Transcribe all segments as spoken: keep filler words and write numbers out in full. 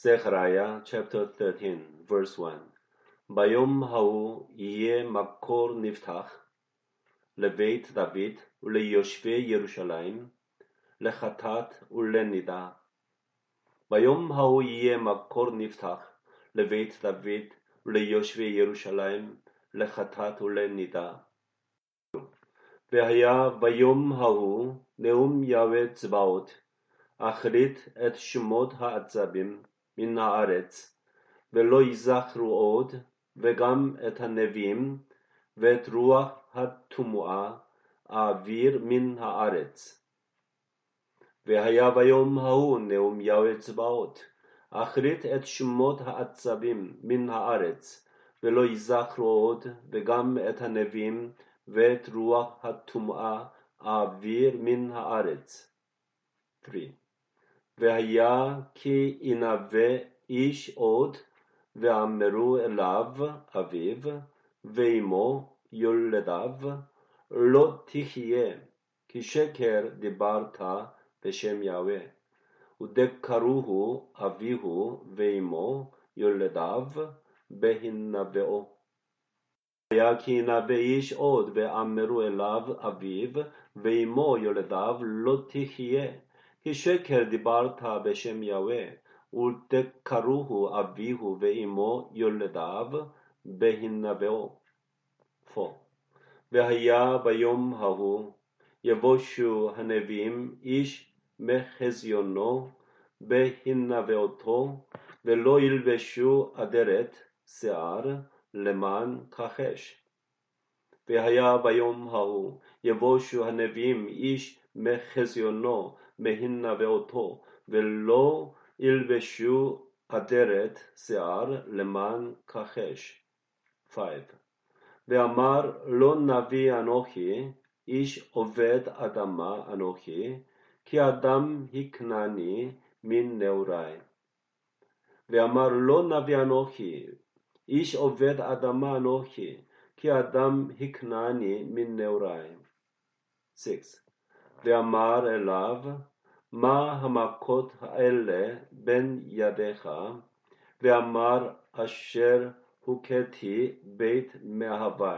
Zechariah chapter thirteen, verse one. ביום ההוא יהיה מקור נפתח לבית דוד וליושבי ירושלים, לחטאת ולנידה. ביום ההוא יהיה מקור נפתח לבית דוד וליושבי ירושלים, לחטאת ולנידה. והיה ביום ההוא נאום יהוה צבאות, אחרית את שמות העצבים מן הארץ, ולא יזכרו עוד, וגם את הנביאים, ואת רוח התמוה אעביר מן הארץ. והיה ביום ההוא נאום יהוה צבאות, אחרית את שמות העצבים מן הארץ, ולא יזכרו עוד, וגם את הנביאים, ואת רוח התמוה אעביר מן הארץ. שלוש. והיה כי ינבא איש עוד, ואמרו אליו אביו, ואמו יולדיו, לא תחיה, כי שקר דיברת בשם יהוה. ודקרוהו אביהו ואמו יולדיו בהנבאו. היה כי ינבא איש עוד, ואמרו אליו אביו, ואמו יולדיו, לא תחיה, כי שקר דיברת בשם יהוה. ודקרוהו אביהו ואמו יולדיו בהנבאו. ארבע. והיה ביום ההוא יבושו הנביאים איש מחזיונו בהנבאותו, ולא ילבשו אדרת שיער למען כחש. והיה ביום ההוא יבושו הנביאים איש מחזיונו בהנבאותו, ולא ילבשו אדרת שיער למען כחש. חמש. ואמר לא נביא אנוכי, איש עובד אדמה אנוכי, כי אדם הכנעני מן נעורי. ואמר לא נביא אנוכי, איש עובד אדמה אנוכי, כי אדם הכנעני מן נעורי. שש. ואמר אליו, מה המכות האלה בין ידיך? ואמר אשר הכיתי בית מאהבי.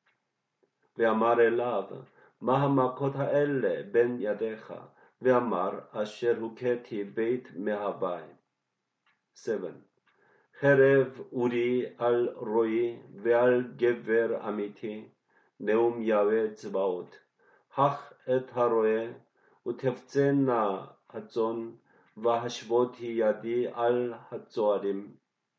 ואמר אליו, מה המכות האלה בין ידיך? ואמר אשר הכיתי בית מאהבי. שבע. חרב אורי על רועי ועל גבר אמיתי, נאום יהוה צבאות. הך את הרועה ותפצנה הצאן, והשוותי ידי על הצוערים.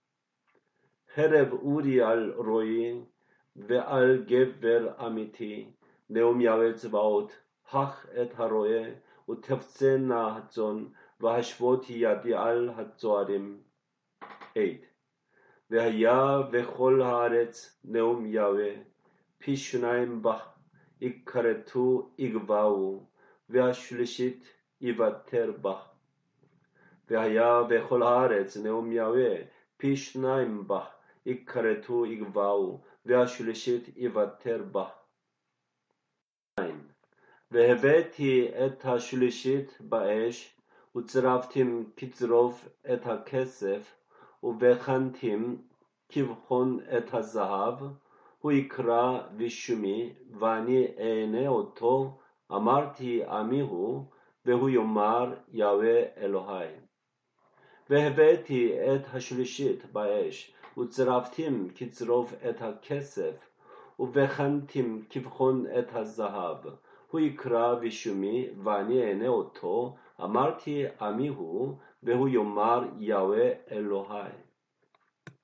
חרב אורי על רועי ועל גבר אמיתי, נאום יהוה צבאות. הך את הרועה ותפצנה הצאן, והשוותי ידי על הצוערים. שמונה. והיה בכל הארץ נאום יהוה, פי שניים בך יכרתו יגבהו, והשלישית יוותר בך. והיה בכל הארץ נאום יהוה, פי שניים בך יכרתו יגבהו, והשלישית יוותר בך. והבאתי את השלישית באש, וצרפתם כצרוף את הכסף, ובחנתם כבחון את הזהב, הוא יקרא בשמי, ואני אענה אותו, אמרתי עמי הוא, והוא יאמר יהוה אלוהי. והבאתי את השלישית באש, וצרפתם כצרוף את הכסף, ובחנתם כבחון את הזהב, הוא יקרא בשמי, ואני אענה אותו, אמרתי עמי הוא, והוא יאמר יהוה אלוהי.